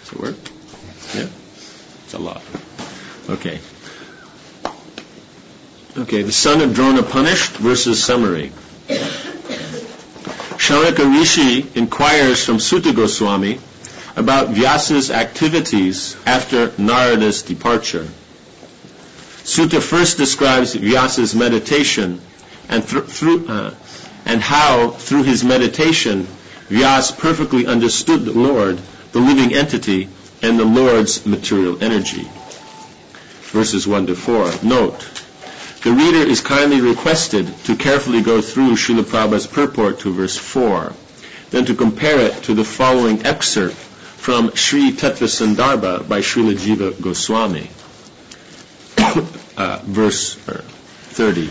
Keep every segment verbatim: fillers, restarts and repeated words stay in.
Does it work? Yeah? It's a lot. Okay. Okay, the son of Drona punished versus summary. Shaunaka Rishi inquires from Sutta Goswami about Vyasa's activities after Narada's departure. Sutta first describes Vyasa's meditation and, th- through, uh, and how, through his meditation, Vyasa perfectly understood the Lord, the living entity, and the Lord's material energy. Verses one to four. Note, the reader is kindly requested to carefully go through Srila Prabhupada's purport to verse four, then to compare it to the following excerpt from Sri Tattva Sandarbha by Srila Jiva Goswami. uh, verse thirty.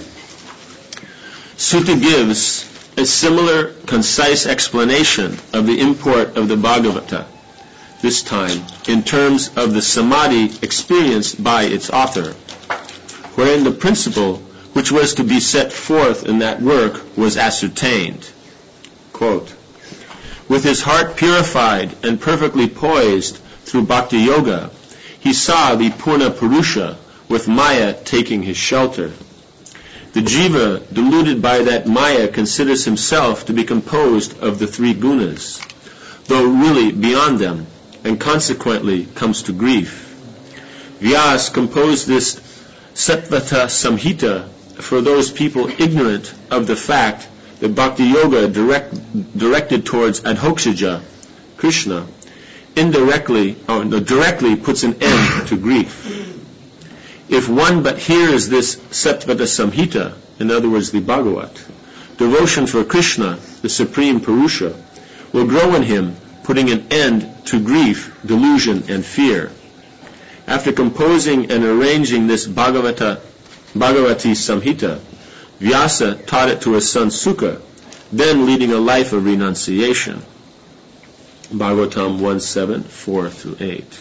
Sutta gives a similar concise explanation of the import of the Bhagavata, this time in terms of the samadhi experienced by its author, wherein the principle which was to be set forth in that work was ascertained. Quote, with his heart purified and perfectly poised through bhakti yoga, he saw the Purna Purusha with Maya taking his shelter. The jiva, deluded by that Maya, considers himself to be composed of the three gunas, though really beyond them, and consequently comes to grief. Vyasa composed this Sattvata Samhita for those people ignorant of the fact that Bhakti Yoga direct, directed towards Adhokshaja, Krishna, indirectly or no, directly puts an end to grief. If one but hears this Sattvata Samhita, in other words the Bhagavat, devotion for Krishna, the Supreme Purusha, will grow in him, putting an end to grief, delusion, and fear. After composing and arranging this Bhagavata, Bhagavati Samhita, Vyasa taught it to his son Sukha, then leading a life of renunciation. Bhagavatam one seven, four through eight.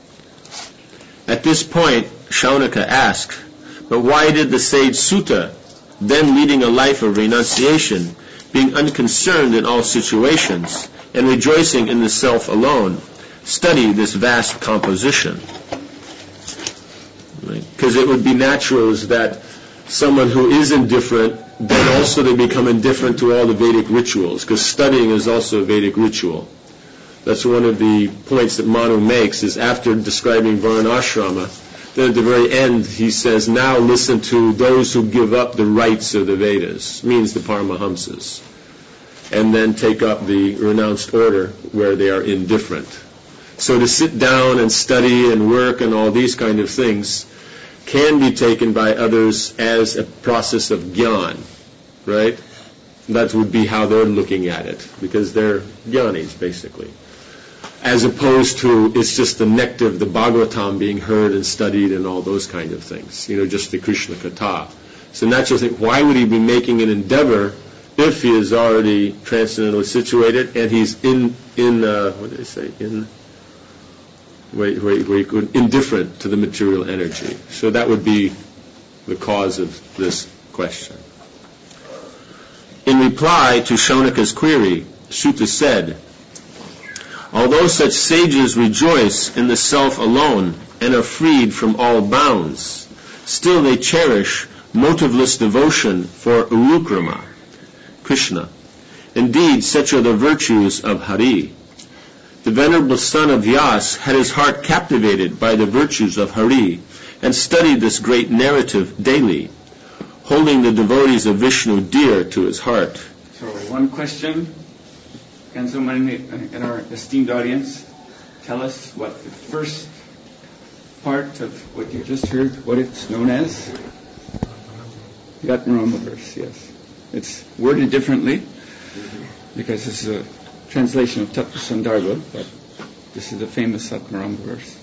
At this point, Shaunaka asked, but why did the sage Sutta, then leading a life of renunciation, being unconcerned in all situations, and rejoicing in the self alone, study this vast composition? Because right? It would be natural is that someone who is indifferent, then also they become indifferent to all the Vedic rituals, because studying is also a Vedic ritual. That's one of the points that Manu makes, is after describing Varnashrama, then at the very end he says, now listen to those who give up the rights of the Vedas, means the Paramahamsas, and then take up the renounced order where they are indifferent. So to sit down and study and work and all these kind of things can be taken by others as a process of jnana, right? That would be how they're looking at it, because they're jnanis, basically. As opposed to, it's just the nectar of the Bhagavatam being heard and studied and all those kind of things, you know, just the Krishna Katha. So naturally think, why would he be making an endeavor if he is already transcendently situated and he's in, in uh, what did I say, in... Where, where, where he could, indifferent to the material energy. So that would be the cause of this question. In reply to Shaunaka's query, Sutta said, although such sages rejoice in the self alone and are freed from all bounds, still they cherish motiveless devotion for Urukrama, Krishna. Indeed, such are the virtues of Hari. The venerable son of Vyasa had his heart captivated by the virtues of Hari and studied this great narrative daily, holding the devotees of Vishnu dear to his heart. So one question, can someone in our esteemed audience tell us what the first part of what you just heard, what it's known as? Yatmarama verse, yes. It's worded differently because this is a translation of Tattva Sandarbha, but this is a famous Satmarama verse.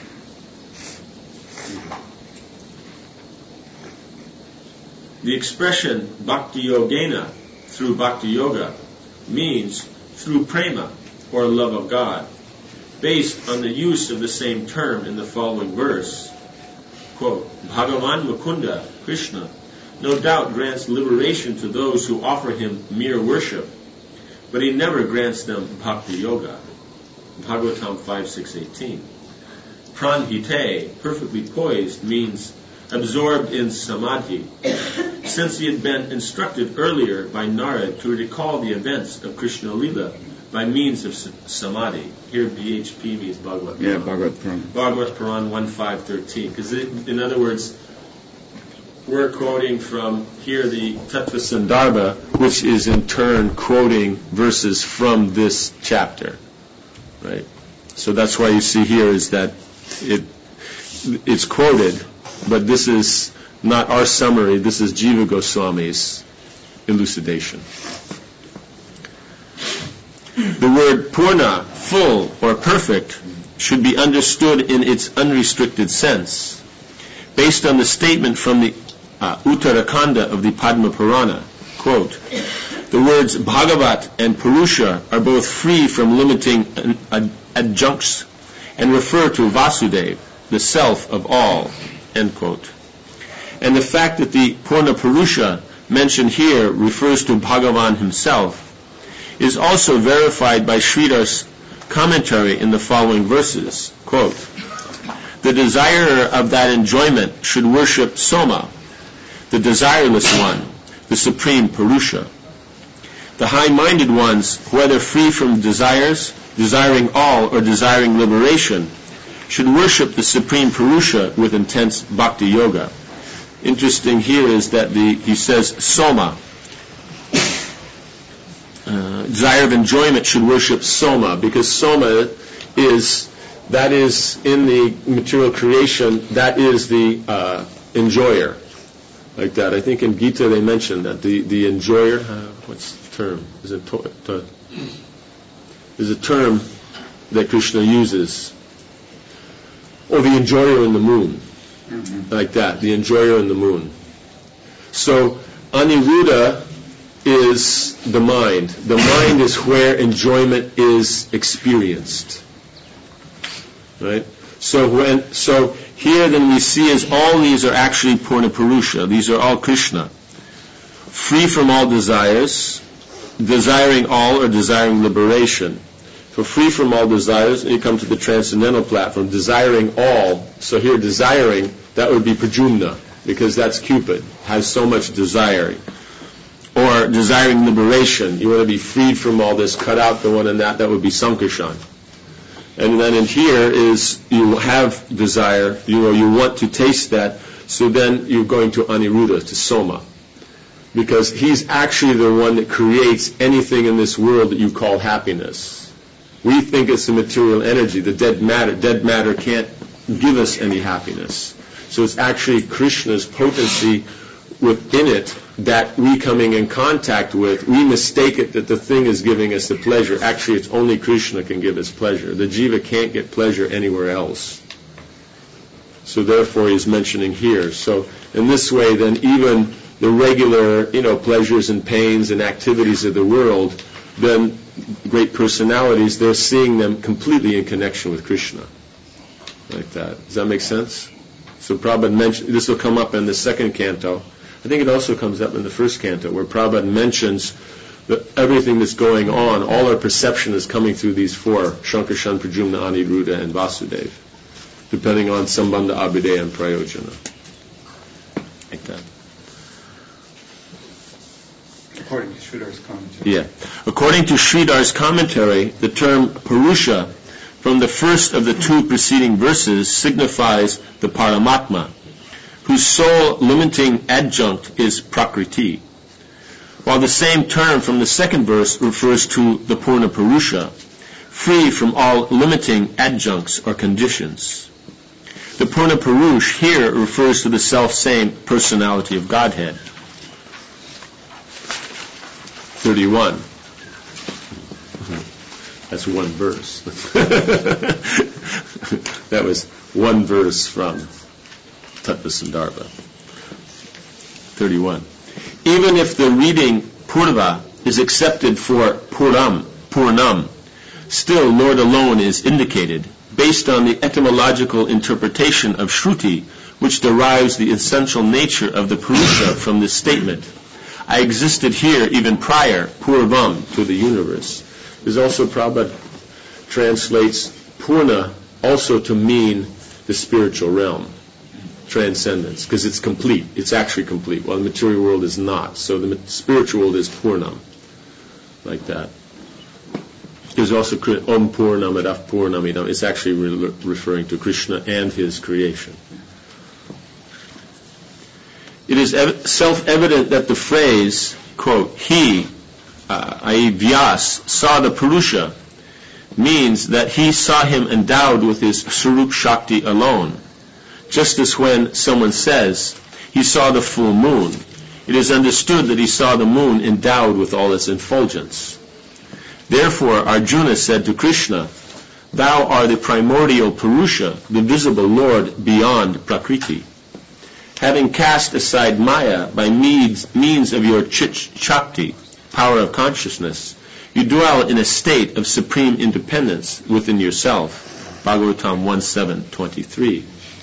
The expression Bhakti Yogena through Bhakti Yoga means through prema, or love of God, based on the use of the same term in the following verse. Quote, Bhagavan Mukunda, Krishna, no doubt grants liberation to those who offer him mere worship, but he never grants them bhakti yoga. Bhagavatam five six eighteen. Pranhite, perfectly poised, means absorbed in samadhi, since he had been instructed earlier by Narad to recall the events of Krishna Lila by means of samadhi. Here B H P means Bhagavad Yeah, Bhagavad Puran. Bhagavad Puran one five thirteen. Because in other words, we're quoting from here the Tattva Sandarbha, which is in turn quoting verses from this chapter. Right? So that's why you see here is that it it's quoted, but this is not our summary, this is Jiva Goswami's elucidation. The word purna, full or perfect, should be understood in its unrestricted sense, based on the statement from the uh, Uttarakanda of the Padma Purana. Quote, the words Bhagavat and Purusha are both free from limiting ad- ad- adjuncts and refer to Vasudeva, the self of all. End quote. And the fact that the Purna Purusha mentioned here refers to Bhagavan himself is also verified by Sridhar's commentary in the following verses. Quote, the desirer of that enjoyment should worship Soma, the desireless one, the supreme Purusha. The high-minded ones, whether free from desires, desiring all, or desiring liberation, should worship the supreme Purusha with intense bhakti yoga. Interesting here is that the he says Soma. Uh, desire of enjoyment should worship Soma, because Soma is, that is in the material creation, that is the uh, enjoyer. Like that. I think in Gita they mentioned that the, the enjoyer, uh, what's the term? Is it to, to, there's a term that Krishna uses. Or the enjoyer in the moon. Mm-hmm. Like that, the enjoyer in the moon. So Aniruddha is the mind. The mind is where enjoyment is experienced. Right? So when so here then we see as all these are actually Purna Purusha. These are all Krishna. Free from all desires, desiring all or desiring liberation. For free from all desires, you come to the transcendental platform, desiring all. So here desiring, that would be Prajumna, because that's Cupid, has so much desiring. Or desiring liberation, you want to be freed from all this, cut out the one and that, that would be Sankarshan. And then in here is, you have desire, you know, you want to taste that, so then you're going to Aniruddha, to Soma. Because he's actually the one that creates anything in this world that you call happiness. We think it's the material energy, the dead matter. Dead matter can't give us any happiness. So it's actually Krishna's potency within it that we coming in contact with, we mistake it that the thing is giving us the pleasure. Actually, it's only Krishna can give us pleasure. The jiva can't get pleasure anywhere else. So therefore he's mentioning here. So in this way, then even the regular, you know, pleasures and pains and activities of the world, then great personalities, they're seeing them completely in connection with Krishna. Like that. Does that make sense? So Prabhupada mentioned, this will come up in the second canto. I think it also comes up in the first canto, where Prabhupada mentions that everything that's going on, all our perception is coming through these four, Shankarshan, Prajumna, Aniruddha, and Vasudeva, depending on Sambandha, Abhideya, and Prayojana. Like that. According to Sridhar's commentary. Yeah. According to Sridhar's commentary, the term Purusha from the first of the two preceding verses signifies the Paramatma, whose sole limiting adjunct is Prakriti, while the same term from the second verse refers to the Purna Purusha, free from all limiting adjuncts or conditions. The Purna Purush here refers to the self-same personality of Godhead. thirty-one. That's one verse. That was one verse from Tattva Sandarbha. thirty-one. Even if the reading Purva is accepted for Puram, Purnam, still Lord alone is indicated, based on the etymological interpretation of Shruti, which derives the essential nature of the Purusha from this statement. I existed here even prior, Purvam, to the universe. There's also Prabhupada translates Purna also to mean the spiritual realm, transcendence, because it's complete. It's actually complete, while the material world is not. So the spiritual world is Purnam, like that. There's also Om Purnamadav Purnamidam. It's actually re- referring to Krishna and his creation. It is ev- self-evident that the phrase, quote, he, uh, that is. Vyas, saw the Purusha, means that he saw him endowed with his Swarup Shakti alone. Just as when someone says he saw the full moon, it is understood that he saw the moon endowed with all its effulgence. Therefore, Arjuna said to Krishna, "Thou art the primordial Purusha, the visible Lord beyond Prakriti. Having cast aside Maya by means, means of your Chit Shakti, power of consciousness, you dwell in a state of supreme independence within yourself." Bhagavatam one seven twenty-three.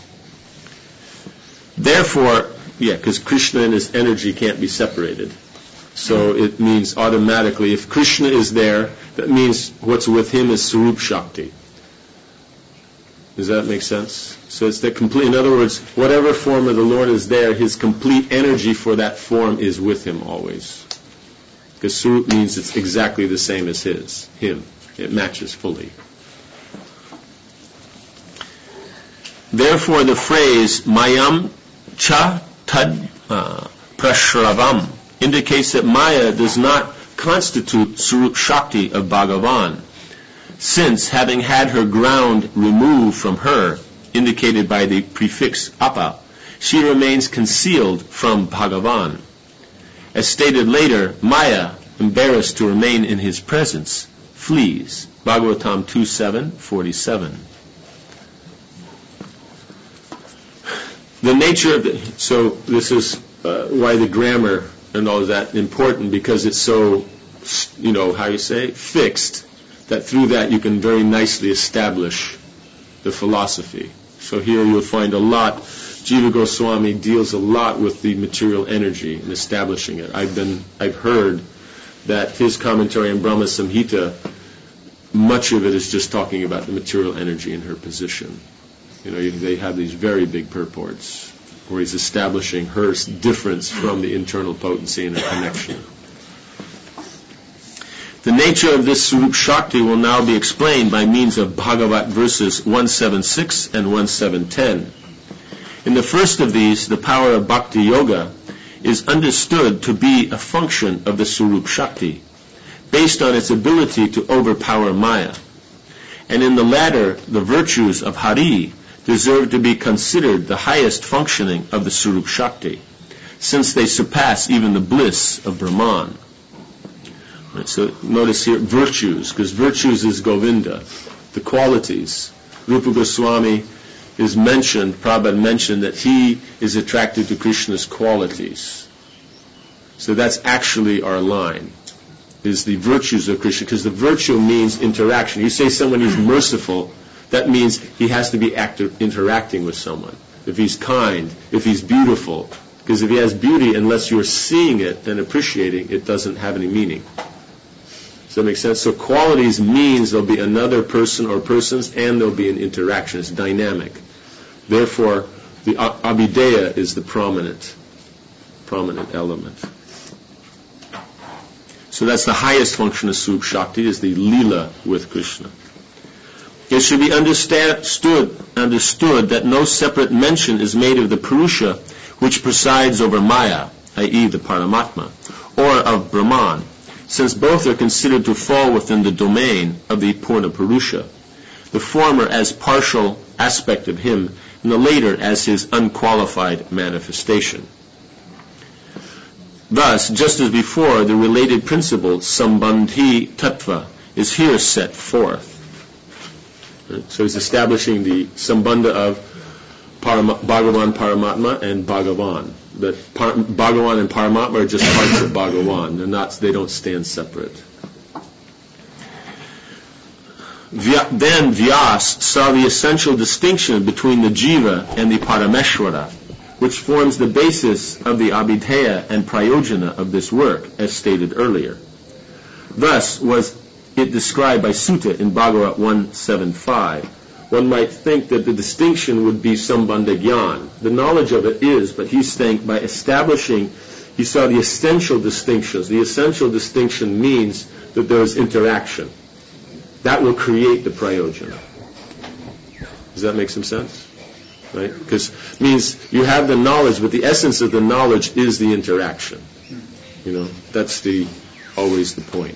Therefore, yeah, because Krishna and his energy can't be separated. So it means automatically, if Krishna is there, that means what's with him is Swarup Shakti. Does that make sense? So it's the complete, in other words, whatever form of the Lord is there, his complete energy for that form is with him always. Because Swarup means it's exactly the same as his, him. It matches fully. Therefore, the phrase Mayam Cha Tad uh, Prashravam indicates that Maya does not constitute Swarup Shakti of Bhagavan, since, having had her ground removed from her, indicated by the prefix Apa, she remains concealed from Bhagavan. As stated later, Maya, embarrassed to remain in his presence, flees. Bhagavatam two seven forty-seven. The nature of the, so this is uh, why the grammar and all of that important, because it's so, you know, how you say, fixed, that through that you can very nicely establish the philosophy. So here you'll find a lot, Jiva Goswami deals a lot with the material energy and establishing it. I've been, I've heard that his commentary on Brahma Samhita, much of it is just talking about the material energy and her position. You know, they have these very big purports where he's establishing her difference from the internal potency and a connection. The nature of this Swarup Shakti will now be explained by means of Bhagavat verses one seventy-six and one seven ten. In the first of these, the power of Bhakti Yoga is understood to be a function of the Swarup Shakti, based on its ability to overpower Maya. And in the latter, the virtues of Hari deserve to be considered the highest functioning of the Swarup Shakti, since they surpass even the bliss of Brahman. Right, so notice here, virtues, because virtues is Govinda, the qualities. Rupa Goswami is mentioned, Prabhupada mentioned that he is attracted to Krishna's qualities. So that's actually our line, is the virtues of Krishna, because the virtue means interaction. You say someone is merciful, that means he has to be active, interacting with someone. If he's kind, if he's beautiful, because if he has beauty, unless you're seeing it and appreciating, it doesn't have any meaning. Does that make sense? So qualities means there'll be another person or persons, and there'll be an interaction. It's dynamic. Therefore, the Abhideya is the prominent, prominent element. So that's the highest function of Swarup Shakti, is the Leela with Krishna. It should be understood, understood that no separate mention is made of the Purusha which presides over Maya, that is the Paramatma, or of Brahman, since both are considered to fall within the domain of the Purna Purusha, the former as partial aspect of him, and the later as his unqualified manifestation. Thus, just as before, the related principle, Sambandhi Tattva, is here set forth. Right? So he's establishing the Sambandha of Param- Bhagavan Paramatma and Bhagavan. That Par- Bhagavan and Paramatma are just parts of Bhagavan. They're not, they don't stand separate. Vya- then Vyas saw the essential distinction between the Jiva and the Parameshwara, which forms the basis of the Abhideya and Prayojana of this work, as stated earlier. Thus was it described by Sutta in Bhagavad one seventy-five. One might think that the distinction would be Sambandha Gyan. The knowledge of it is, but he's saying by establishing, he saw the essential distinctions. The essential distinction means that there is interaction. That will create the prayojana. Does that make some sense? Right? Because it means you have the knowledge, but the essence of the knowledge is the interaction. You know, that's the always the point.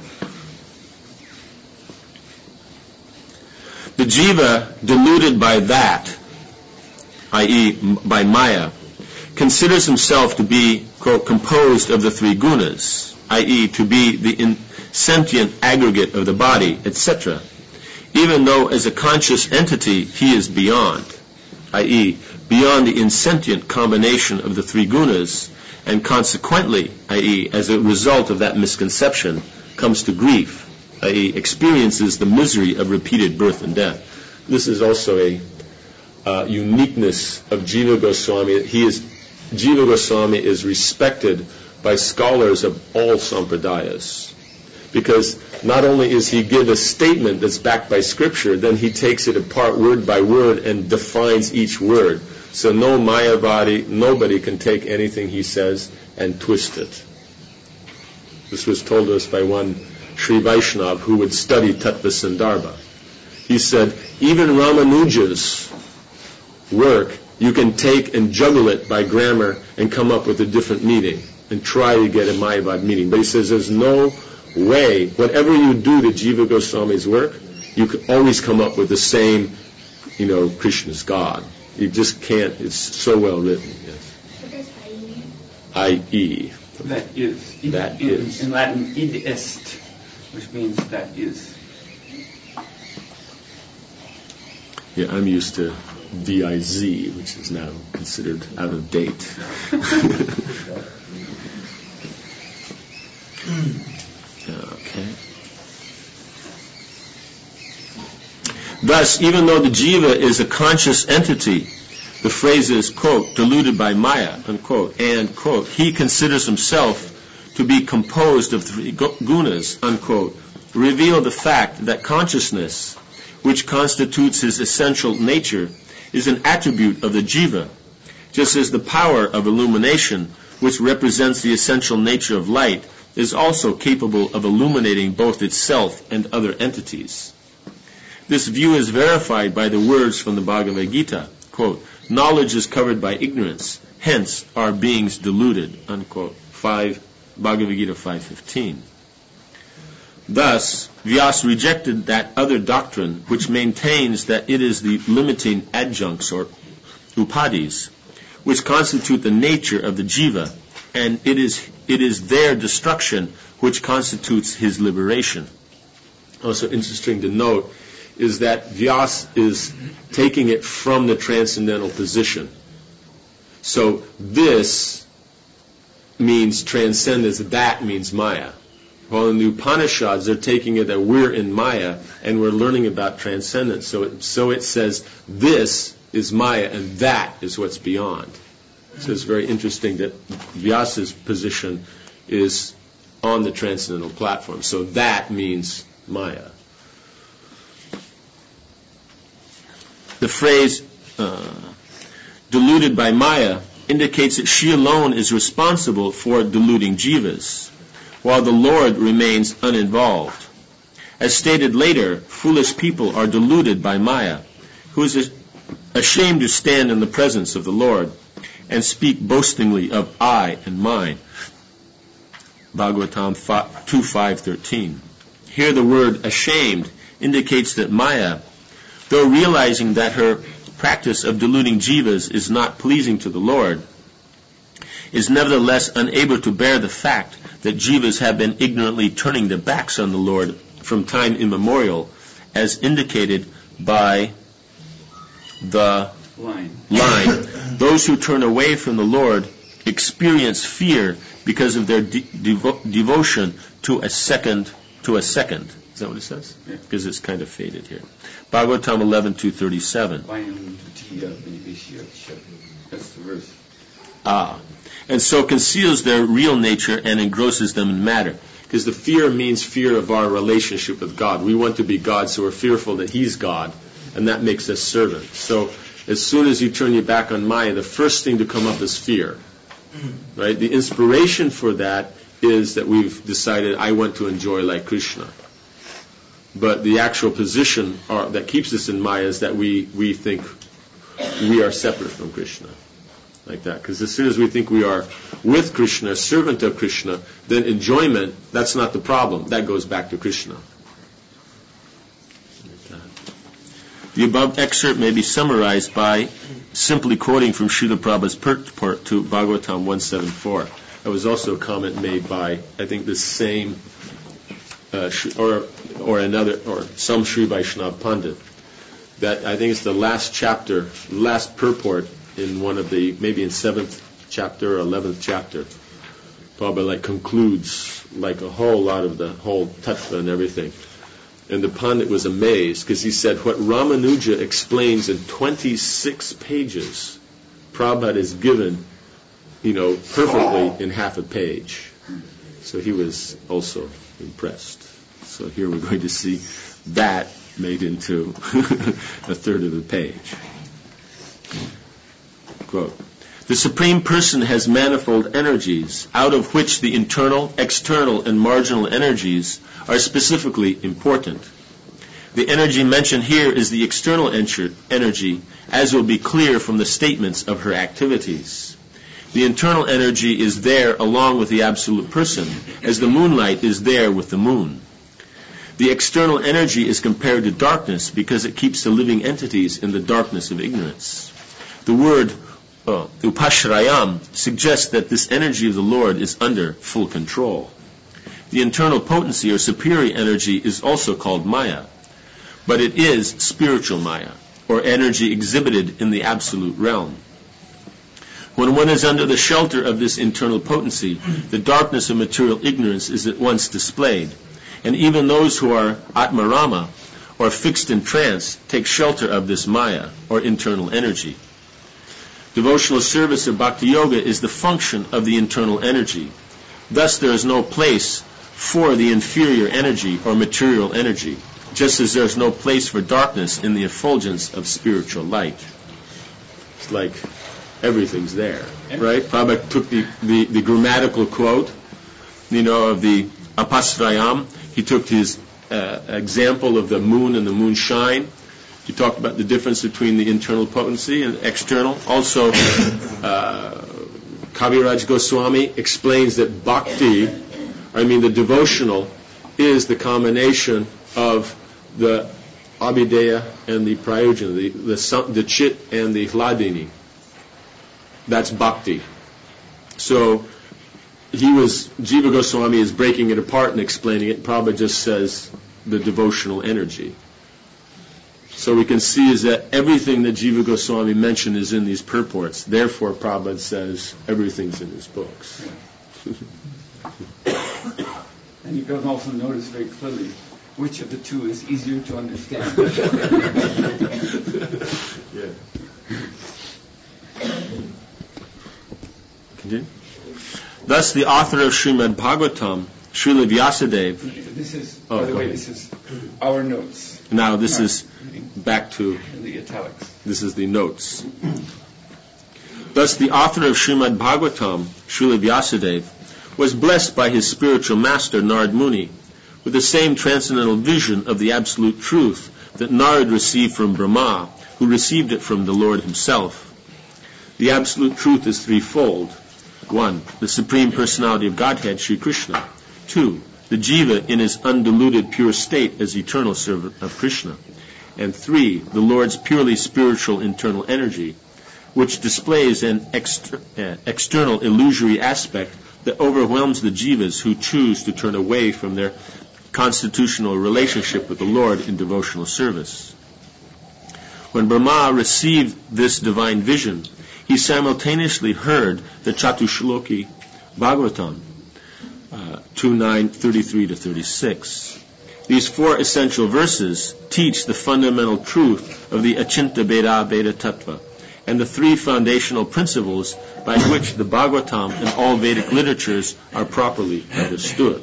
The jiva, deluded by that, that is by Maya, considers himself to be, quote, composed of the three gunas, that is to be the insentient aggregate of the body, et cetera, even though as a conscious entity he is beyond, that is beyond the insentient combination of the three gunas, and consequently, that is as a result of that misconception, comes to grief, that is experiences the misery of repeated birth and death. This is also a uh, uniqueness of Jiva Goswami. He is Jiva Goswami is respected by scholars of all sampradayas, because not only is he give a statement that's backed by scripture, then he takes it apart word by word and defines each word. So no Mayavadi, nobody can take anything he says and twist it. This was told us by one Sri Vaishnav who would study Tattva Sandarbha. He said, even Ramanuja's work, you can take and juggle it by grammar and come up with a different meaning and try to get a Mayavad meaning. But he says there's no way, whatever you do to Jiva Goswami's work, you can always come up with the same, you know, Krishna's God. You just can't, it's so well written. Yes. What does I mean? I E. That is. Id, That in, is. In Latin, id est, which means that is. Yeah, I'm used to V I Z, which is now considered out of date. Okay. Thus, even though the jiva is a conscious entity, the phrase is, quote, deluded by Maya, unquote, and, quote, he considers himself to be composed of three gunas, unquote, reveal the fact that consciousness, which constitutes his essential nature, is an attribute of the jiva, just as the power of illumination, which represents the essential nature of light, is also capable of illuminating both itself and other entities. This view is verified by the words from the Bhagavad Gita, quote, knowledge is covered by ignorance, hence are beings deluded, unquote, five, Bhagavad Gita five fifteen. Thus, Vyasa rejected that other doctrine which maintains that it is the limiting adjuncts or upadis which constitute the nature of the jiva, and it is it is their destruction which constitutes his liberation. Also interesting to note is that Vyasa is taking it from the transcendental position. So this means transcendence, that means Maya. While in the Upanishads, they're taking it that we're in Maya and we're learning about transcendence. So it, so it says this is Maya and that is what's beyond. So it's very interesting that Vyasa's position is on the transcendental platform. So that means Maya. The phrase uh, deluded by Maya indicates that she alone is responsible for deluding jivas, while the Lord remains uninvolved. As stated later, foolish people are deluded by Maya, who is ashamed to stand in the presence of the Lord and speak boastingly of I and mine. Bhagavatam two five thirteen. Here the word ashamed indicates that Maya, though realizing that her practice of deluding jivas is not pleasing to the Lord, is nevertheless unable to bear the fact that jivas have been ignorantly turning their backs on the Lord from time immemorial, as indicated by the line. line. Those who turn away from the Lord experience fear because of their de- devo- devotion to a second, to a second. Is that what it says? Yeah. Because it's kind of faded here. Bhagavatam eleven two thirty-seven. That's the verse. Ah. And so conceals their real nature and engrosses them in matter. Because the fear means fear of our relationship with God. We want to be God, so we're fearful that He's God, and that makes us servants. So as soon as you turn your back on Maya, the first thing to come up is fear. Right? The inspiration for that is that we've decided, I want to enjoy like Krishna. But the actual position are, that keeps us in Maya is that we, we think we are separate from Krishna. Like that. Because as soon as we think we are with Krishna, servant of Krishna, then enjoyment, that's not the problem. That goes back to Krishna. Like that. The above excerpt may be summarized by simply quoting from Srila Prabhupada's purport to Bhagavatam one seventy-four. There was also a comment made by, I think, the same, uh, or or another, or some Sri Vaishnava Pandit, that I think it's the last chapter, last purport in one of the, maybe in seventh chapter or eleventh chapter. Prabhupada like concludes like a whole lot of the whole tattva and everything. And the Pandit was amazed because he said what Ramanuja explains in twenty-six pages, Prabhupada is given, you know, perfectly in half a page. So he was also impressed. So here we're going to see that made into a third of the page. Quote, the Supreme Person has manifold energies, out of which the internal, external, and marginal energies are specifically important. The energy mentioned here is the external energy, as will be clear from the statements of her activities. The internal energy is there along with the Absolute Person, as the moonlight is there with the moon. The external energy is compared to darkness because it keeps the living entities in the darkness of ignorance. The word uh, upashrayam suggests that this energy of the Lord is under full control. The internal potency or superior energy is also called Maya, but it is spiritual Maya, or energy exhibited in the absolute realm. When one is under the shelter of this internal potency, the darkness of material ignorance is at once displayed, and even those who are atmarama, or fixed in trance, take shelter of this Maya, or internal energy. Devotional service or bhakti yoga is the function of the internal energy. Thus there is no place for the inferior energy or material energy, just as there is no place for darkness in the effulgence of spiritual light. It's like everything's there, right? Prabhupada took the, the, the grammatical quote, you know, of the apasrayam. He took his uh, example of the moon and the moonshine. He talked about the difference between the internal potency and external. Also, uh, Kaviraj Goswami explains that bhakti, I mean the devotional, is the combination of the abhideya and the prayojana, the, the, the chit and the hladini. That's bhakti. So he was, Jiva Goswami is breaking it apart and explaining it. Prabhupada just says the devotional energy. So we can see is that everything that Jiva Goswami mentioned is in these purports. Therefore, Prabhupada says everything's in his books. And you can also notice very clearly which of the two is easier to understand. Yeah. Continue. Thus, the author of Srimad Bhagavatam, Srila Vyasadeva. This is, oh, by the way, ahead. this is our notes. Now, this Not is back to the italics. This is the notes. Thus, the author of Srimad Bhagavatam, Srila Vyasadeva, was blessed by his spiritual master, Narad Muni, with the same transcendental vision of the absolute truth that Narad received from Brahma, who received it from the Lord himself. The absolute truth is threefold. One, the Supreme Personality of Godhead, Sri Krishna. Two, the Jiva in his undiluted pure state as eternal servant of Krishna. And three, the Lord's purely spiritual internal energy, which displays an exter- uh, external illusory aspect that overwhelms the Jivas who choose to turn away from their constitutional relationship with the Lord in devotional service. When Brahma received this divine vision, he simultaneously heard the Chatushloki Bhagavatam, uh, two nine, thirty-three to thirty-six. These four essential verses teach the fundamental truth of the Achinta Veda Veda Tattva and the three foundational principles by which the Bhagavatam and all Vedic literatures are properly understood.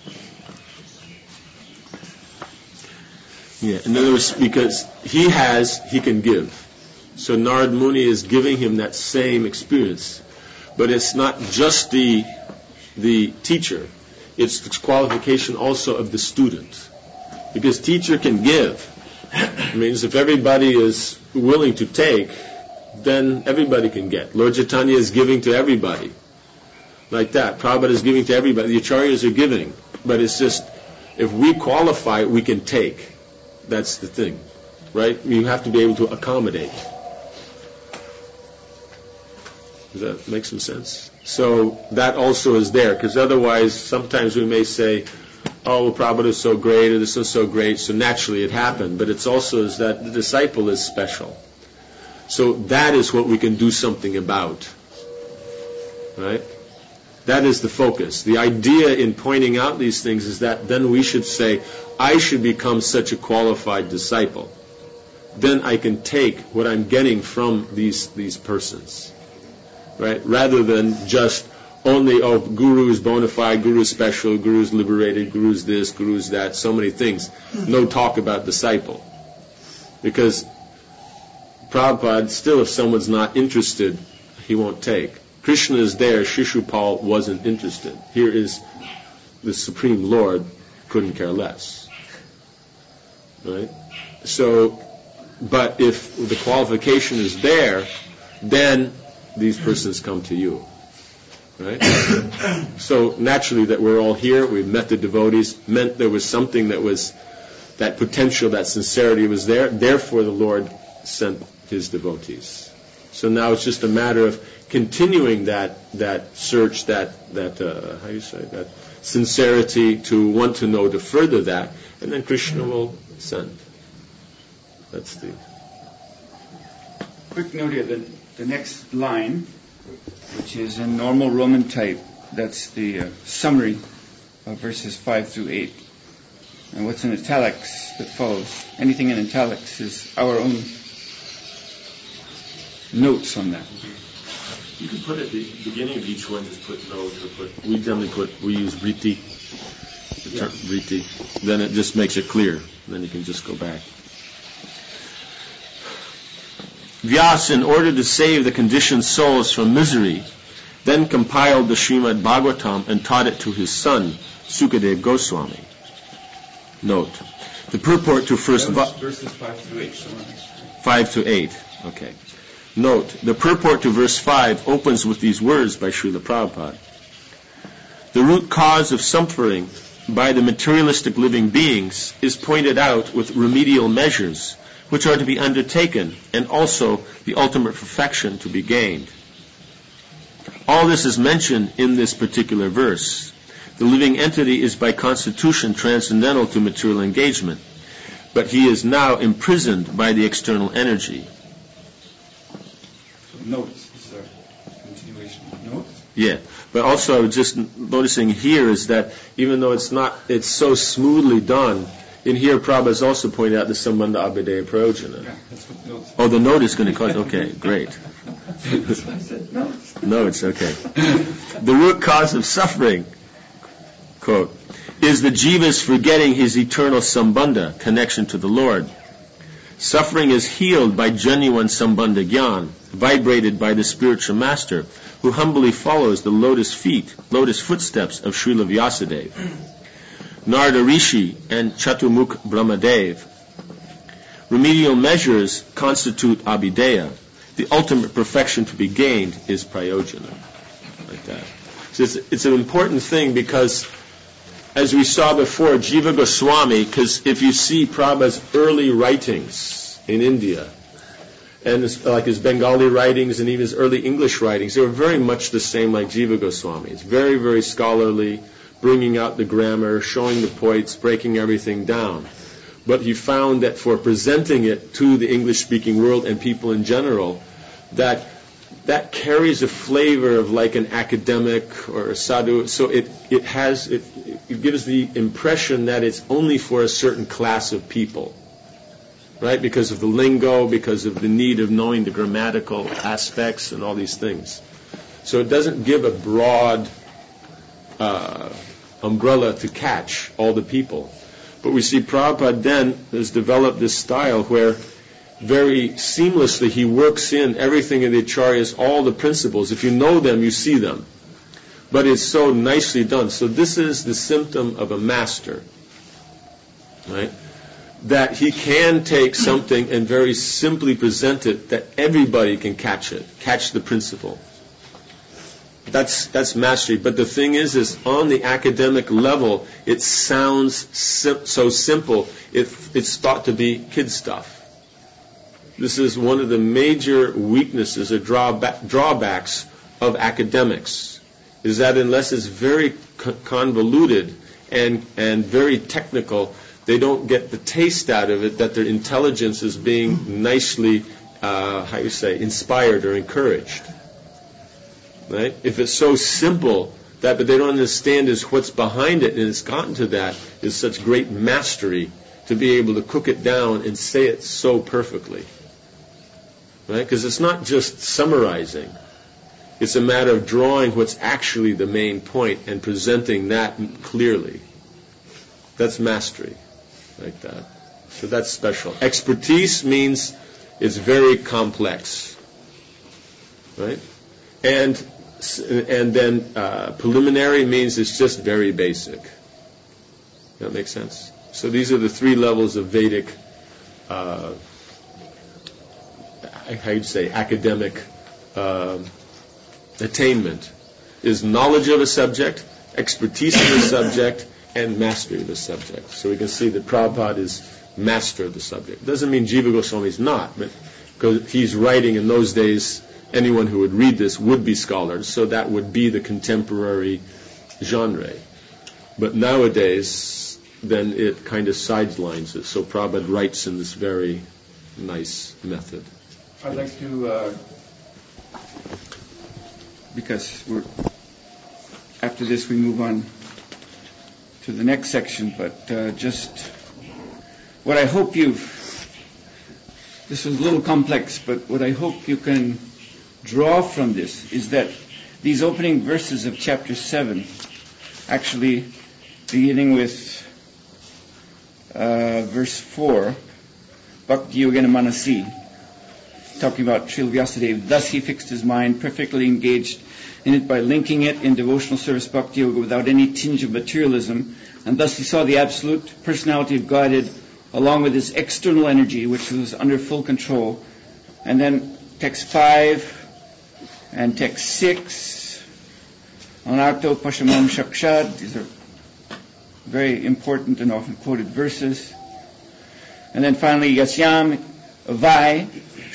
Yeah, in other words, because he has, he can give. So Narad Muni is giving him that same experience. But it's not just the the teacher, it's the qualification also of the student. Because teacher can give. It means if everybody is willing to take, then everybody can get. Lord Chaitanya is giving to everybody. Like that. Prabhupada is giving to everybody. The acharyas are giving. But it's just, if we qualify, we can take. That's the thing. Right? You have to be able to accommodate. Does that make some sense? So that also is there, because otherwise sometimes we may say, oh, well, Prabhupada is so great, or this is so great, so naturally it happened. But it's also is that the disciple is special. So that is what we can do something about. Right? That is the focus. The idea in pointing out these things is that then we should say, I should become such a qualified disciple. Then I can take what I'm getting from these these persons. Right? Rather than just only, oh, Guru is bona fide, Guru is special, Guru is liberated, Guru is this, Guru is that, so many things. No talk about disciple. Because Prabhupada, still if someone's not interested, he won't take. Krishna is there, Shishupal wasn't interested. Here is the Supreme Lord, couldn't care less. Right? So, but if the qualification is there, then these persons come to you. Right? So naturally that we're all here, we've met the devotees, meant there was something that was, that potential, that sincerity was there, therefore the Lord sent his devotees. So now it's just a matter of continuing that that search, that, that uh, how do you say, that sincerity to want to know, to further that, and then Krishna will send. That's the... Quick note here, the, the next line, which is in normal Roman type, that's the uh, summary of verses five through eight. And what's in italics that follows, anything in italics is our own notes on that. You can put at the beginning of each one, just put notes, or put, we generally put, we use riti, the term yeah. riti, then it just makes it clear, then you can just go back. Vyasa, in order to save the conditioned souls from misery, then compiled the Srimad Bhagavatam and taught it to his son, Sukadeva Goswami. Note, the purport to first... Va- verses five through eight. five to eight, okay. Note, the purport to verse five opens with these words by Srila Prabhupada. The root cause of suffering by the materialistic living beings is pointed out with remedial measures, which are to be undertaken, and also the ultimate perfection to be gained. All this is mentioned in this particular verse. The living entity is by constitution transcendental to material engagement, but he is now imprisoned by the external energy. Notes, this is a continuation of notes. Yeah, but also just noticing here is that even though it's not, it's so smoothly done, in here, Prabhupada is also pointing out the Sambandha Abhideya Prayojana. Yeah, that's what notes. Oh, the note is going to cause, okay, great. That's why I said notes. Notes, okay. The root cause of suffering, quote, is the jiva's forgetting his eternal Sambandha, connection to the Lord. Suffering is healed by genuine Sambandha Gyan, vibrated by the spiritual master, who humbly follows the lotus feet, lotus footsteps of Srila Vyasadeva. Narada Rishi and Chaturmukh Brahmadev. Remedial measures constitute Abhideya. The ultimate perfection to be gained is Prayojana. Like that. So it's, it's an important thing because, as we saw before, Jiva Goswami, because if you see Prabhupada's early writings in India, and his, like his Bengali writings and even his early English writings, they were very much the same like Jiva Goswami. It's very, very scholarly, bringing out the grammar, showing the points, breaking everything down. But he found that for presenting it to the English-speaking world and people in general, that that carries a flavor of like an academic or a sadhu. So it it has it, it gives the impression that it's only for a certain class of people, right? Because of the lingo, because of the need of knowing the grammatical aspects and all these things. So it doesn't give a broad uh, umbrella to catch all the people. But we see Prabhupada then has developed this style where very seamlessly he works in everything in the acharyas, all the principles. If you know them, you see them. But it's so nicely done. So this is the symptom of a master, right? That he can take something and very simply present it that everybody can catch it, catch the principle. That's that's mastery. But the thing is, is on the academic level, it sounds sim- so simple. It, it's thought to be kid stuff. This is one of the major weaknesses or drawback, drawbacks of academics, is that unless it's very co- convoluted and and very technical, they don't get the taste out of it that their intelligence is being nicely, uh, how you say, inspired or encouraged. Right? If it's so simple that, but they don't understand is what's behind it, and it's gotten to that, is such great mastery to be able to cook it down and say it so perfectly. Right? Because it's not just summarizing. It's a matter of drawing what's actually the main point and presenting that clearly. That's mastery, like that. So that's special. Expertise means it's very complex, right? And and then uh, preliminary means it's just very basic. That makes sense. So these are the three levels of Vedic, uh, how you say, academic uh, attainment: is knowledge of a subject, expertise of a subject, and mastery of the subject. So we can see that Prabhupada is master of the subject. Doesn't mean Jiva Goswami is not, but because he's writing in those days, anyone who would read this would be scholars, so that would be the contemporary genre. But nowadays, then it kind of sidelines it. So Prabhupada writes in this very nice method. I'd like to, uh, because we're after this we move on to the next section, but uh, just what I hope you've, this was a little complex, but what I hope you can draw from this is that these opening verses of chapter seven, actually beginning with uh, verse four, Bhakti Yogena Manasi, talking about Srila Vyasadeva, thus he fixed his mind, perfectly engaged in it by linking it in devotional service Bhakti Yoga without any tinge of materialism, and thus he saw the absolute personality of Godhead along with his external energy, which was under full control. And then text five and text six, Anarto Pashamam Shakshad, these are very important and often quoted verses. And then finally, Yasyam Vai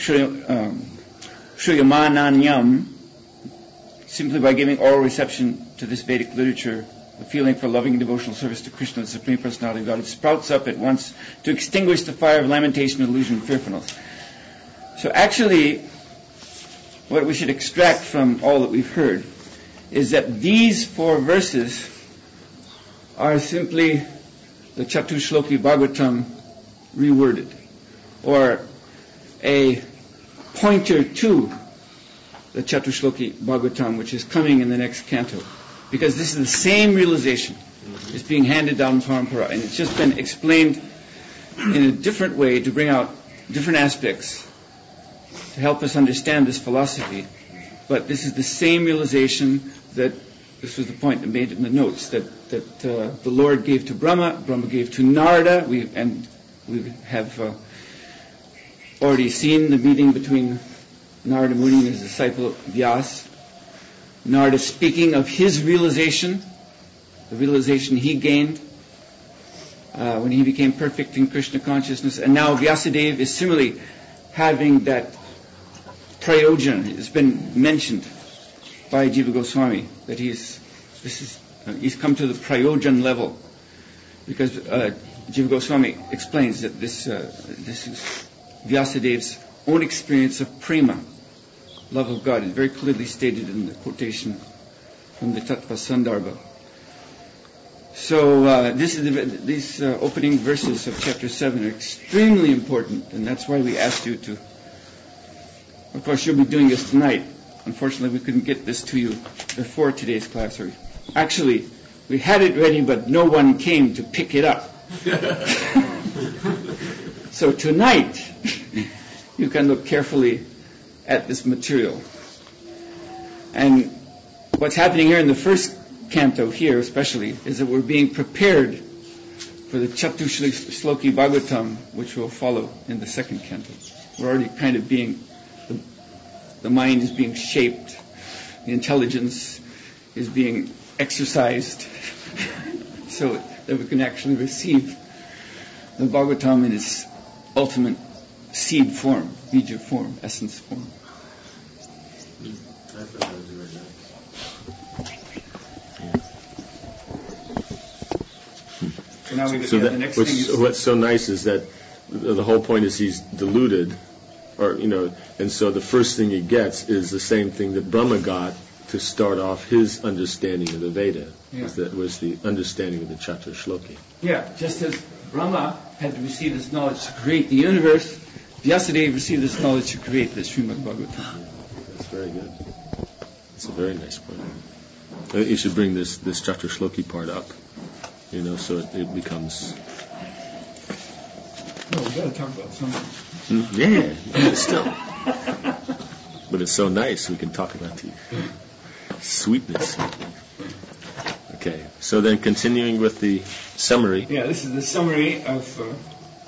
Shuyamananyam, simply by giving oral reception to this Vedic literature, the feeling for loving and devotional service to Krishna, the Supreme Personality of God, it sprouts up at once to extinguish the fire of lamentation, illusion, and fearfulness. So actually, what we should extract from all that we've heard is that these four verses are simply the Chatushloki Bhagavatam reworded, or a pointer to the Chatushloki Bhagavatam, which is coming in the next canto. Because this is the same realization. It's being handed down in Parampara. And it's just been explained in a different way to bring out different aspects to help us understand this philosophy. But this is the same realization that, this was the point made in the notes, that, that uh, the Lord gave to Brahma, Brahma gave to Narada, we, and we have uh, already seen the meeting between Narada Muni and his disciple Vyas. Narada speaking of his realization, the realization he gained uh, when he became perfect in Krishna consciousness. And now Vyasadeva is similarly having that prayojan. It's been mentioned by Jiva Goswami that he's this is uh, he's come to the prayojan level, because uh, Jiva Goswami explains that this uh, this is Vyasadeva's own experience of prema, love of God, is very clearly stated in the quotation from the Tattva Sandarbha. So uh, this is the, these uh, opening verses of chapter seven are extremely important, and that's why we asked you to. Of course, you'll be doing this tonight. Unfortunately, we couldn't get this to you before today's class. Or actually, we had it ready, but no one came to pick it up. So tonight, you can look carefully at this material. And what's happening here in the first canto here especially is that we're being prepared for the Chatushloki Bhagavatam, which will follow in the second canto. We're already kind of being, the, the mind is being shaped, the intelligence is being exercised, so that we can actually receive the Bhagavatam in its ultimate seed form, bija form, essence form. So now we get so yeah, that, the next what's, thing is, what's so nice is that the whole point is he's deluded, or you know, and so the first thing he gets is the same thing that Brahma got to start off his understanding of the Veda. Yeah. Was, the, was the understanding of the Chatushloki. Yeah, just as Brahma had to receive this knowledge to create the universe, Vyasadeva received this knowledge to create the Srimad Bhagavatam. That's very good. That's a very nice point. I think you should bring this this Chatushloki part up, you know, so it, it becomes. No, we got to talk about something. Mm, yeah, yeah, still. But it's so nice we can talk about the sweetness. Okay, so then continuing with the summary. Yeah, this is the summary of. Uh,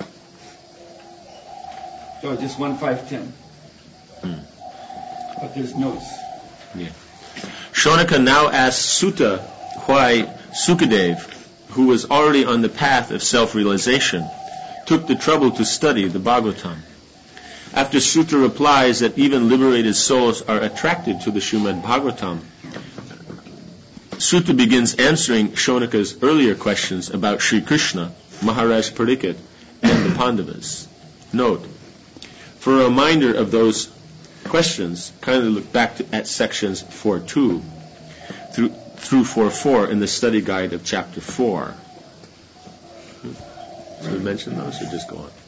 oh, just one five ten. Hmm. But there's notes. Yeah. Shonaka now asks Sutta why Sukadev, who was already on the path of self-realization, took the trouble to study the Bhagavatam. After Sutta replies that even liberated souls are attracted to the Srimad Bhagavatam, Sutta begins answering Shonaka's earlier questions about Sri Krishna, Maharaj Pariksit, and the Pandavas. Note, for a reminder of those questions, kindly look back to, at sections four two through, through four four in the study guide of chapter four. Should we mention those or just go on?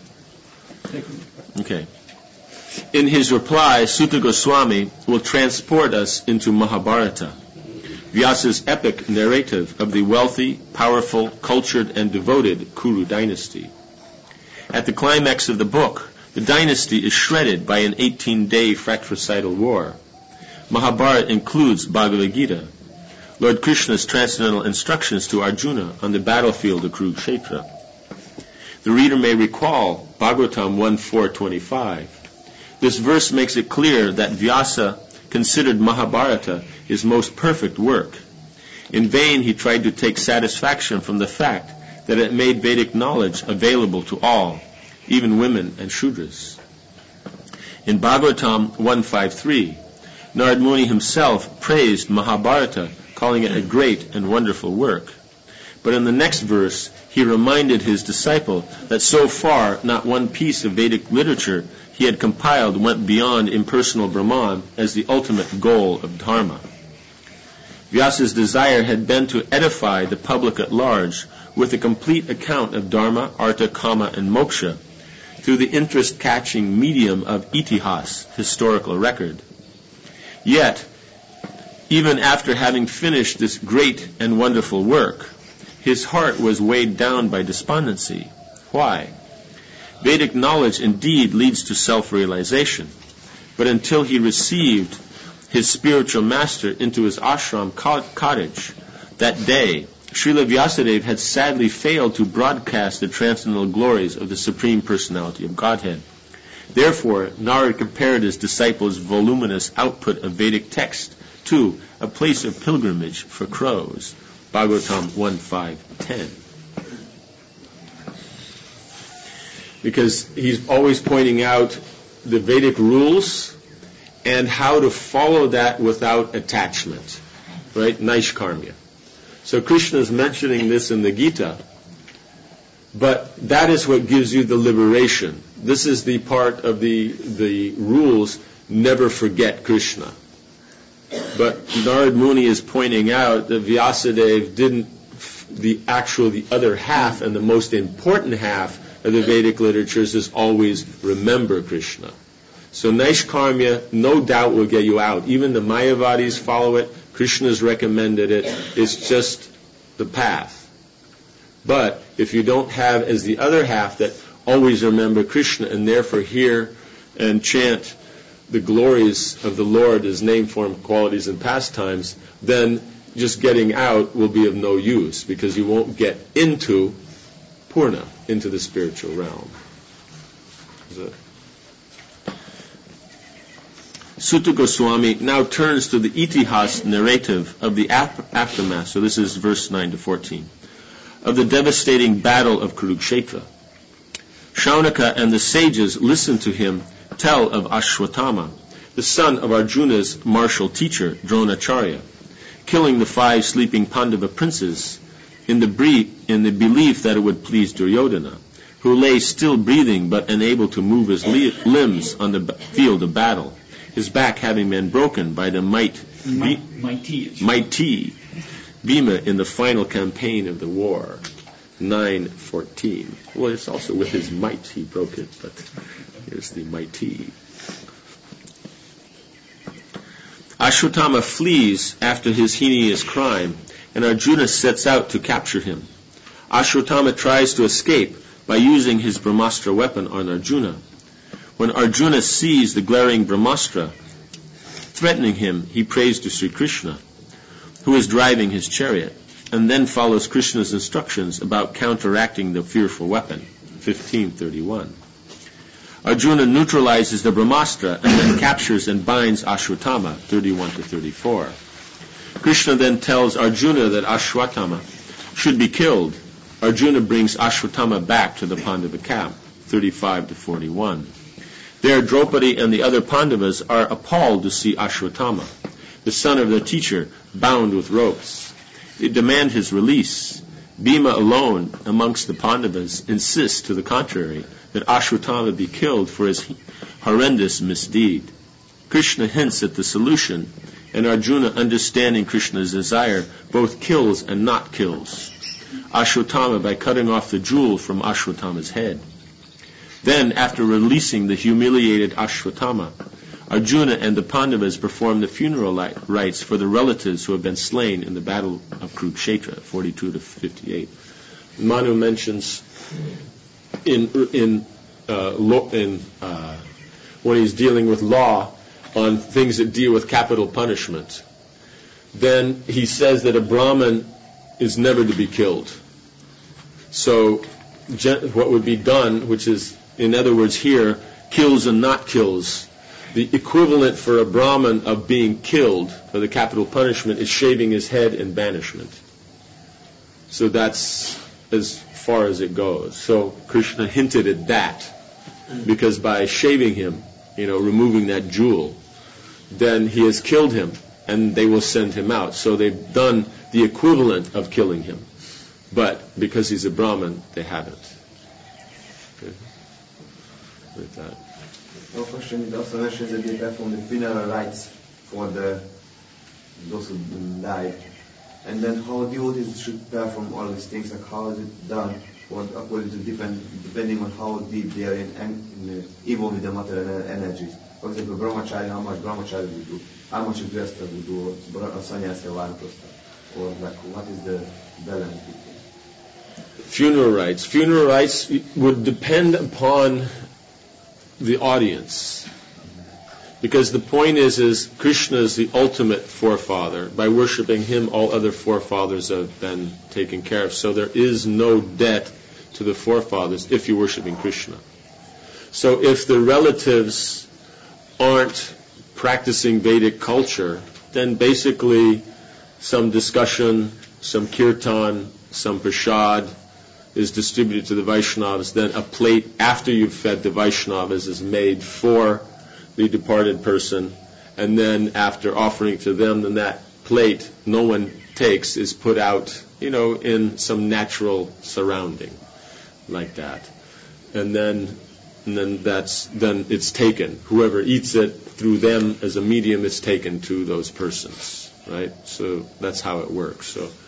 Okay. In his reply, Sutta Goswami will transport us into Mahabharata, Vyasa's epic narrative of the wealthy, powerful, cultured, and devoted Kuru dynasty. At the climax of the book, the dynasty is shredded by an eighteen-day fratricidal war. Mahabharata includes Bhagavad Gita, Lord Krishna's transcendental instructions to Arjuna on the battlefield of Kurukshetra. The reader may recall Bhagavatam one four twenty-five. This verse makes it clear that Vyasa considered Mahabharata his most perfect work. In vain he tried to take satisfaction from the fact that it made Vedic knowledge available to all, even women and Shudras. In Bhagavatam one fifty-three, Narad Muni himself praised Mahabharata, calling it a great and wonderful work. But in the next verse, he reminded his disciple that so far not one piece of Vedic literature he had compiled went beyond impersonal Brahman as the ultimate goal of Dharma. Vyasa's desire had been to edify the public at large with a complete account of Dharma, Artha, Kama, and Moksha through the interest-catching medium of Itihas, historical record. Yet, even after having finished this great and wonderful work, his heart was weighed down by despondency. Why? Vedic knowledge indeed leads to self-realization, but until he received his spiritual master into his ashram cottage, that day, Srila Vyasadeva had sadly failed to broadcast the transcendental glories of the Supreme Personality of Godhead. Therefore, Narad compared his disciple's voluminous output of Vedic text to a place of pilgrimage for crows. Bhagavatam one five ten. Because he's always pointing out the Vedic rules and how to follow that without attachment. Right? Naishkarmya. So Krishna is mentioning this in the Gita, but that is what gives you the liberation. This is the part of the the rules, never forget Krishna. But Narad Muni is pointing out that Vyasadeva didn't the actual, the other half and the most important half of the Vedic literatures is always remember Krishna. So Naishkarmya no doubt will get you out. Even the Mayavadis follow it. Krishna's recommended it. It's just the path. But if you don't have as the other half that always remember Krishna and therefore hear and chant the glories of the Lord, His name, form, qualities, and pastimes, then just getting out will be of no use because you won't get into Purna, into the spiritual realm. Sutta Goswami now turns to the Itihas narrative of the aftermath. So this is verse nine to fourteen. Of the devastating battle of Kurukshetra. Shaunaka and the sages listened to him tell of Ashwatthama, the son of Arjuna's martial teacher, Dronacharya, killing the five sleeping Pandava princes in the, bre- in the belief that it would please Duryodhana, who lay still breathing but unable to move his li- limbs on the b- field of battle, his back having been broken by the might, Be- mighty. mighty Bhima in the final campaign of the war, nine fourteen. Well, it's also with his might he broke it, but here's the mighty. Ashwatthama flees after his heinous crime, and Arjuna sets out to capture him. Ashwatthama tries to escape by using his Brahmastra weapon on Arjuna. When Arjuna sees the glaring Brahmastra threatening him, he prays to Sri Krishna, who is driving his chariot, and then follows Krishna's instructions about counteracting the fearful weapon, fifteen thirty-one. Arjuna neutralizes the Brahmastra and then captures and binds Ashwatthama, thirty-one to thirty-four. Krishna then tells Arjuna that Ashwatthama should be killed. Arjuna brings Ashwatthama back to the Pandava camp, thirty-five to forty-one. There Draupadi and the other Pandavas are appalled to see Ashwatthama, the son of their teacher, bound with ropes. They demand his release. Bhima alone, amongst the Pandavas, insists to the contrary, that Ashwatthama be killed for his horrendous misdeed. Krishna hints at the solution, and Arjuna, understanding Krishna's desire, both kills and not kills Ashwatthama by cutting off the jewel from Ashwatthama's head. Then, after releasing the humiliated Ashwatthama, Arjuna and the Pandavas perform the funeral rites for the relatives who have been slain in the battle of Kurukshetra, forty-two to fifty-eight. Manu mentions in in uh, lo, in uh, when he's dealing with law on things that deal with capital punishment, then he says that a Brahmin is never to be killed. So what would be done, which is, in other words here, kills and not kills. The equivalent for a Brahmin of being killed for the capital punishment is shaving his head and banishment. So that's as far as it goes. So Krishna hinted at that, because by shaving him, you know, removing that jewel, then he has killed him, and they will send him out. So they've done the equivalent of killing him. But because he's a Brahmin, they haven't. Okay. With that. No question. It also mentions that they perform the funeral rites for the those who died, and then how devotees should perform all these things. Like how is it done? What according to depend depending on how deep they are in, in involved with the material energies. For example, Brahmachari, how much Brahmachari would do, how much Grihastha would do, or Sannyasa, Vanaprastha, or like what is the balance between? Funeral rites. Funeral rites would depend upon the audience, because the point is, is Krishna is the ultimate forefather. By worshiping him, all other forefathers have been taken care of. So there is no debt to the forefathers if you're worshiping Krishna. So if the relatives aren't practicing Vedic culture, then basically some discussion, some kirtan, some prasad is distributed to the Vaishnavas. Then a plate after you've fed the Vaishnavas is made for the departed person, and then after offering to them, then that plate no one takes is put out, you know, in some natural surrounding like that, and then and then that's then it's taken. Whoever eats it through them as a medium, it's taken to those persons, right? So that's how it works. So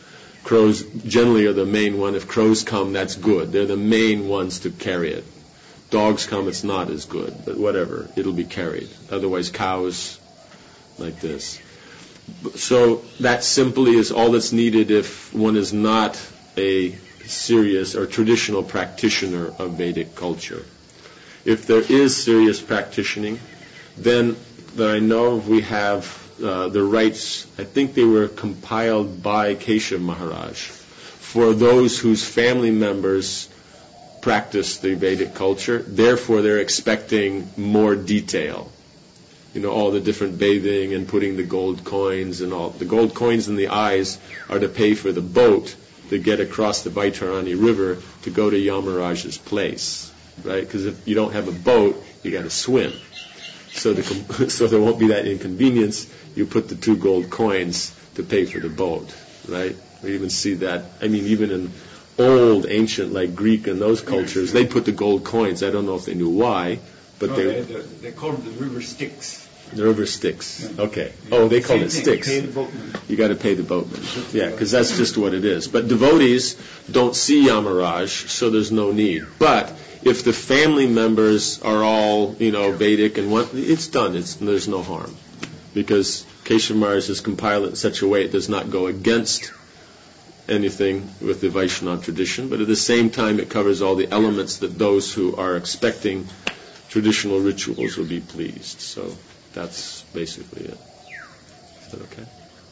Crows generally are the main one. If crows come, that's good. They're the main ones to carry it. Dogs come, it's not as good, but whatever, it'll be carried. Otherwise, cows, like this. So that simply is all that's needed if one is not a serious or traditional practitioner of Vedic culture. If there is serious practicing, then that I know of, we have uh, the rites, I think they were compiled by Keshav Maharaj, for those whose family members practice the Vedic culture. Therefore, they're expecting more detail. You know, all the different bathing and putting the gold coins and all. The gold coins in the eyes are to pay for the boat to get across the Baitarani River to go to Yamaraj's place, right? Because if you don't have a boat, you got to swim. So, the, so there won't be that inconvenience. You put the two gold coins to pay for the boat, right? We even see that. I mean, even in old, ancient, like Greek and those cultures, they put the gold coins. I don't know if they knew why, but no, they they, they called them the river Styx. The river Styx. Okay. Oh, they call Same it thing, Styx. pay the boatman. You got to pay the boatman. Yeah, because that's just what it is. But devotees don't see Yamaraj, so there's no need. But if the family members are all, you know, Vedic and one, it's done. It's, there's no harm, because Keshav Maharaj has compiled it in such a way it does not go against anything with the Vaishnava tradition, but at the same time it covers all the elements that those who are expecting traditional rituals will be pleased. So that's basically it. Is that okay?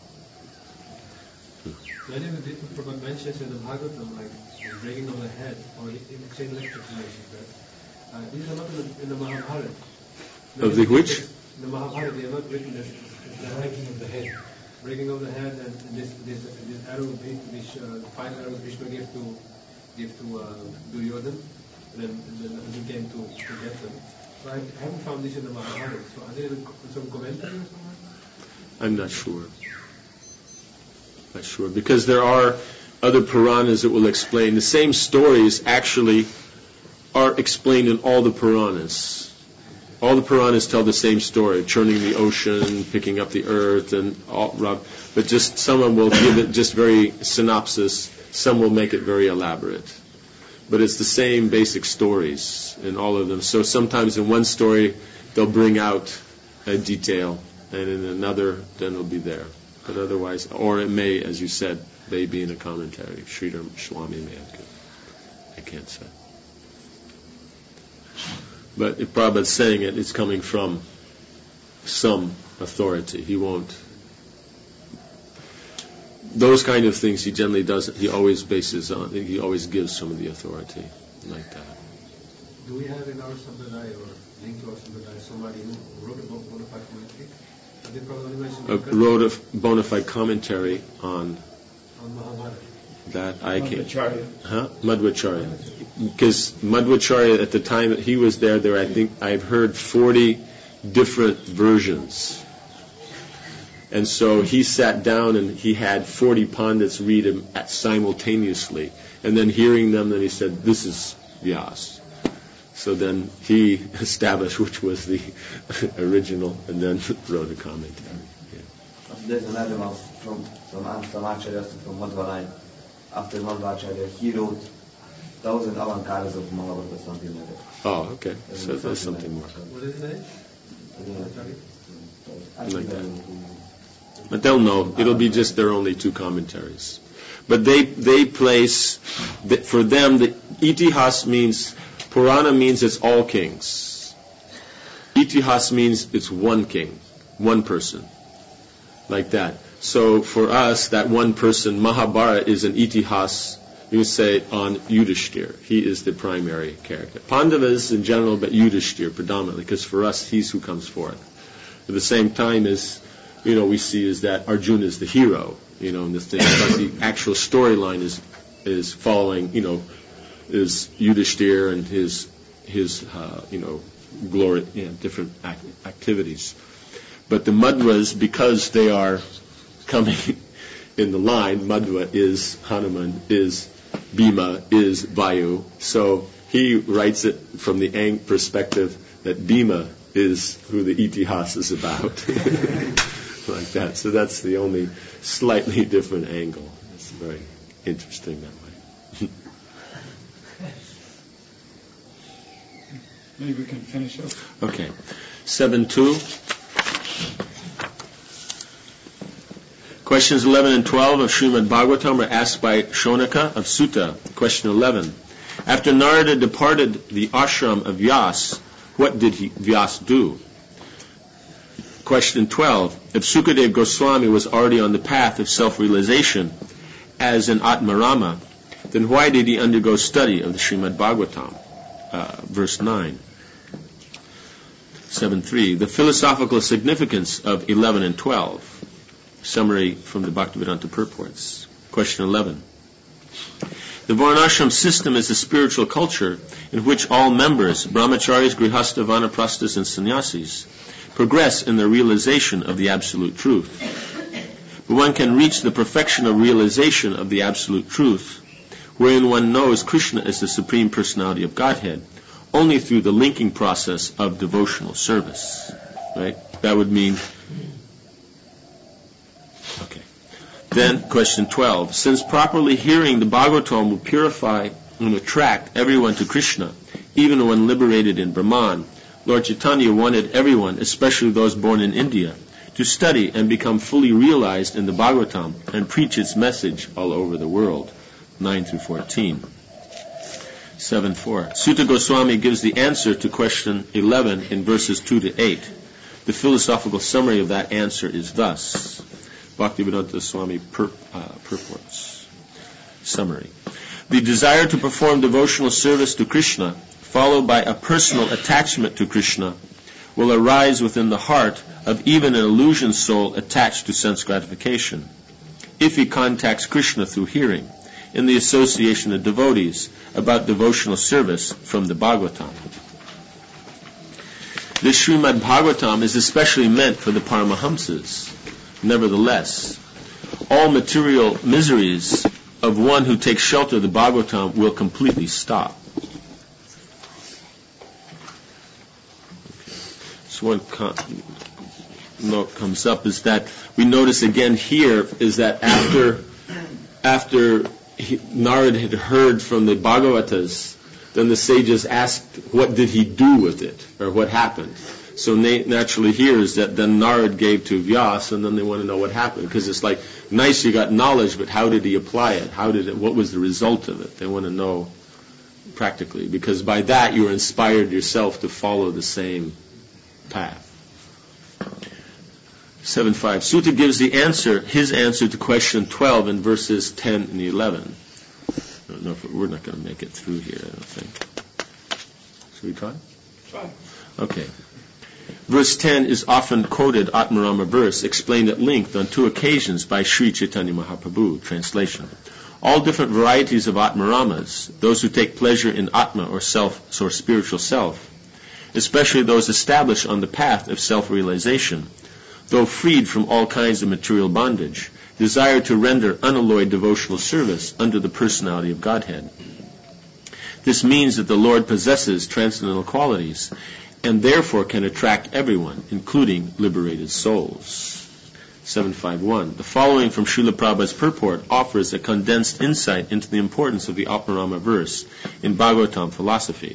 Many of the different Prabhupada mentions in the Bhagavatam, like the breaking of the head, or in the same lecture mentions that. Uh, these are not in the, in the Mahabharata. Of the which? In the Mahabharata, they are not written as the breaking of the head. Breaking of the head, and, and this this this arrow, which uh, five arrows Vishnu gave to give to uh, Duryodhan, and then, and then Arjuna came to, to get them. So I haven't found this in the Mahabharata. So are there some commentary or something? I'm not sure. Not sure, because there are other Puranas that will explain the same stories. Actually, are explained in all the Puranas. All the Puranas tell the same story: churning the ocean, picking up the earth, and all. But just someone will give it just very synopsis. Some will make it very elaborate. But it's the same basic stories in all of them. So sometimes in one story they'll bring out a detail, and in another then it'll be there. But otherwise, or it may, as you said, may be in a commentary. Sridhar Swami may have given. I can't say. But if Prabhupada's saying it, it's coming from some authority. He won't. Those kind of things he generally doesn't. He always bases on. He always gives some of the authority like that. Do we have in our Sampradaya or linked to our Sampradaya somebody who wrote a book, bona fide commentary? Did Prabhupada mention Uh, wrote a bona fide commentary on on Mahabharata? that. I can't. Madhvacharya. Huh? Madhvacharya. Because Madhvacharya, at the time that he was there, there I think I've heard forty different versions. And so he sat down and he had forty pandits read him at simultaneously. And then hearing them, then he said, this is Vyas. So then he established which was the original and then wrote a commentary. Yeah. There's another one from, from, from Acharya, from Madhvalai. After Madhvacharya, he wrote thousand alankaras of Mahabharata, something like that. Oh, okay. So there's something more. What is it? Like that. But they'll know. It'll be just their only two commentaries. But they they place, for them, the Itihas means, Purana means it's all kings. Itihas means it's one king, one person. Like that. So for us, that one person, Mahabharata, is an Itihas, you say, on Yudhishthir. He is the primary character. Pandavas in general, but Yudhishthir predominantly, because for us, he's who comes forth. At the same time as, you know, we see is that Arjuna is the hero, you know, in this thing. But the actual storyline is is following, you know, is Yudhishthir and his his uh, you know glory, you know, different act- activities. But the Madhvas, because they are coming in the line, Madhva is Hanuman, is Bhima, is Vayu. So he writes it from the ang- perspective that Bhima is who the Itihas is about. Like that. So that's the only slightly different angle. It's very interesting that way. Maybe we can finish up. Okay. seven two. Questions eleven and twelve of Srimad Bhagavatam were asked by Shonaka of Sutta. Question eleven. After Narada departed the ashram of Vyas, what did he, Vyas do? Question twelve. If Sukadeva Goswami was already on the path of self-realization as an Atmarama, then why did he undergo study of the Srimad Bhagavatam? Uh, verse nine. seven three. The philosophical significance of eleven and twelve. Summary from the Bhaktivedanta purports. Question eleven. The Varnashram system is a spiritual culture in which all members, brahmacharis, grihastha, vanaprasthas, and sannyasis, progress in the realization of the absolute truth. But one can reach the perfection of realization of the absolute truth, wherein one knows Krishna as the Supreme Personality of Godhead, only through the linking process of devotional service. Right? That would mean... Okay. Then, question twelve. Since properly hearing the Bhagavatam will purify and attract everyone to Krishna, even when liberated in Brahman, Lord Chaitanya wanted everyone, especially those born in India, to study and become fully realized in the Bhagavatam and preach its message all over the world. nine through fourteen. seven four. Sutta Goswami gives the answer to question eleven in verses two to eight. The philosophical summary of that answer is thus. Bhaktivedanta Swami pur, uh, purports. Summary. The desire to perform devotional service to Krishna, followed by a personal attachment to Krishna, will arise within the heart of even an illusion soul attached to sense gratification, if he contacts Krishna through hearing, in the association of devotees, about devotional service from the Bhagavatam. This Srimad Bhagavatam is especially meant for the Paramahamsas. Nevertheless, all material miseries of one who takes shelter of the Bhagavatam will completely stop. So one con- note comes up is that we notice again here is that after after he, Narad had heard from the Bhagavatas, then the sages asked, what did he do with it, or what happened? So na- naturally here is that then Narad gave to Vyas, and then they want to know what happened, because it's like, nice you got knowledge, but how did he apply it? How did it? What was the result of it? They want to know practically, because by that you are inspired yourself to follow the same path. seven five. Sutta gives the answer, his answer to question twelve in verses ten and eleven. I don't know if we're not going to make it through here, I don't think. Should we try? Try. Okay. Verse ten is often quoted Atmarama verse, explained at length on two occasions by Sri Chaitanya Mahaprabhu. Translation. All different varieties of Atmaramas, those who take pleasure in Atma or self, or spiritual self, especially those established on the path of self-realization, though freed from all kinds of material bondage, desire to render unalloyed devotional service under the personality of Godhead. This means that the Lord possesses transcendental qualities and therefore can attract everyone, including liberated souls. seven fifty-one. The following from Srila Prabhupada's purport offers a condensed insight into the importance of the Atmarama verse in Bhagavatam philosophy.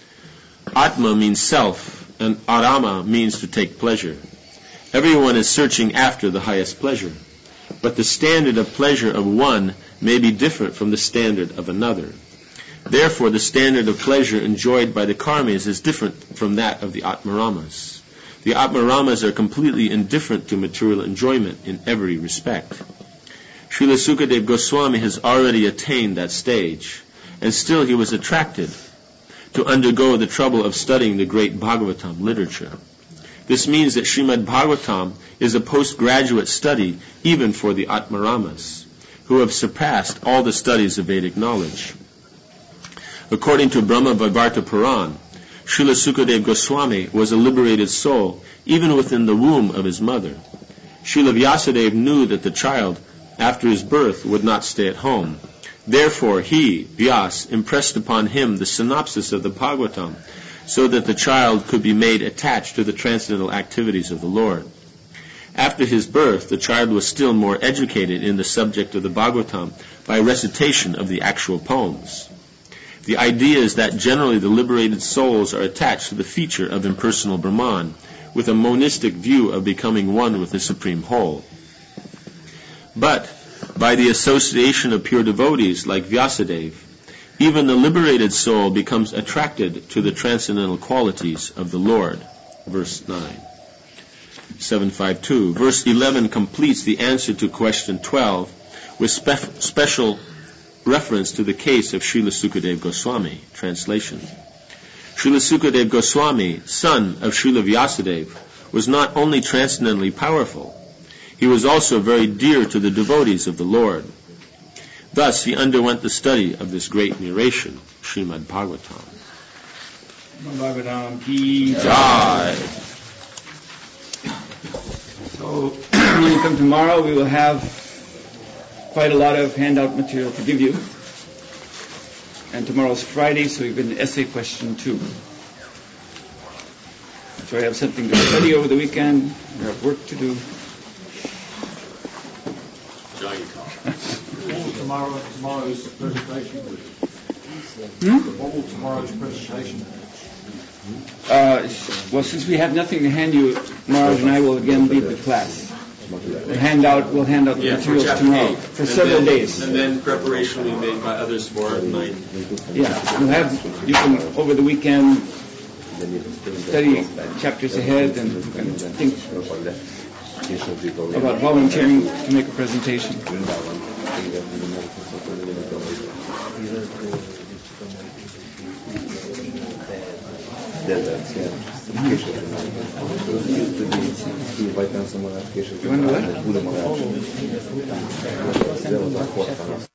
Atma means self, and Arama means to take pleasure. Everyone is searching after the highest pleasure, but the standard of pleasure of one may be different from the standard of another. Therefore, the standard of pleasure enjoyed by the karmis is different from that of the Atmaramas. The Atmaramas are completely indifferent to material enjoyment in every respect. Srila Sukadeva Goswami has already attained that stage, and still he was attracted to undergo the trouble of studying the great Bhagavatam literature. This means that Srimad Bhagavatam is a postgraduate study even for the Atmaramas, who have surpassed all the studies of Vedic knowledge. According to Brahma Vaivarta Puran, Srila Sukadeva Goswami was a liberated soul even within the womb of his mother. Srila Vyasadeva knew that the child, after his birth, would not stay at home. Therefore he, Vyas, impressed upon him the synopsis of the Bhagavatam so that the child could be made attached to the transcendental activities of the Lord. After his birth, the child was still more educated in the subject of the Bhagavatam by recitation of the actual poems. The idea is that generally the liberated souls are attached to the feature of impersonal Brahman, with a monistic view of becoming one with the Supreme Whole. But, by the association of pure devotees like Vyasadeva, even the liberated soul becomes attracted to the transcendental qualities of the Lord. Verse nine. seven fifty-two. Verse eleven completes the answer to question twelve with spe- special reference to the case of Srila Sukadeva Goswami. Translation. Srila Sukadeva Goswami, son of Srila Vyasadeva, was not only transcendently powerful, he was also very dear to the devotees of the Lord. Thus, he underwent the study of this great narration, Srimad Bhagavatam. Bhagavatam ki Jai. So, when you come tomorrow, we will have quite a lot of handout material to give you. And tomorrow's Friday, so we've got an essay question too. So we have something to study over the weekend. We have work to do. Tomorrow, tomorrow's presentation. Hmm? What will tomorrow's presentation? Uh, well, since we have nothing to hand you, Maharaj and I will again lead the class. We'll hand out, we'll hand out the Yeah, for materials chapter tomorrow eight. for And several then- days. And then preparation will be made by others for nine. Yeah, you'll have, you can, over the weekend, study chapters ahead and, and think about volunteering to make a presentation. You want to what?